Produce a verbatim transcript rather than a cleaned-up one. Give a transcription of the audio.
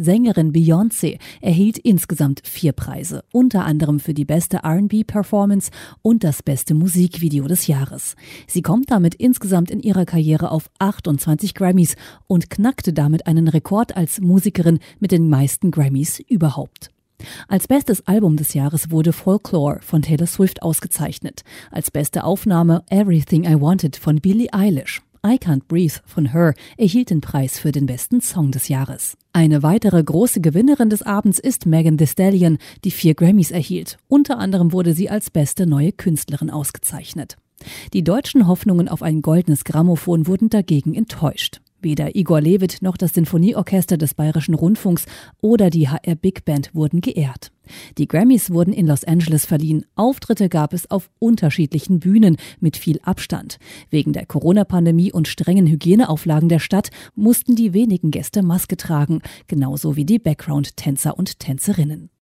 Sängerin Beyoncé erhielt insgesamt vier Preise, unter anderem für die beste R and B-Performance und das beste Musikvideo des Jahres. Sie kommt damit insgesamt in ihrer Karriere auf achtundzwanzig Grammys und knackte damit einen Rekord als Musikerin mit den meisten Grammys überhaupt. Als bestes Album des Jahres wurde Folklore von Taylor Swift ausgezeichnet. Als beste Aufnahme Everything I Wanted von Billie Eilish. I Can't Breathe von Her erhielt den Preis für den besten Song des Jahres. Eine weitere große Gewinnerin des Abends ist Megan Thee Stallion, die vier Grammys erhielt. Unter anderem wurde sie als beste neue Künstlerin ausgezeichnet. Die deutschen Hoffnungen auf ein goldenes Grammophon wurden dagegen enttäuscht. Weder Igor Levit noch das Sinfonieorchester des Bayerischen Rundfunks oder die H R Big Band wurden geehrt. Die Grammys wurden in Los Angeles verliehen. Auftritte gab es auf unterschiedlichen Bühnen mit viel Abstand. Wegen der Corona-Pandemie und strengen Hygieneauflagen der Stadt mussten die wenigen Gäste Maske tragen, genauso wie die Background-Tänzer und Tänzerinnen.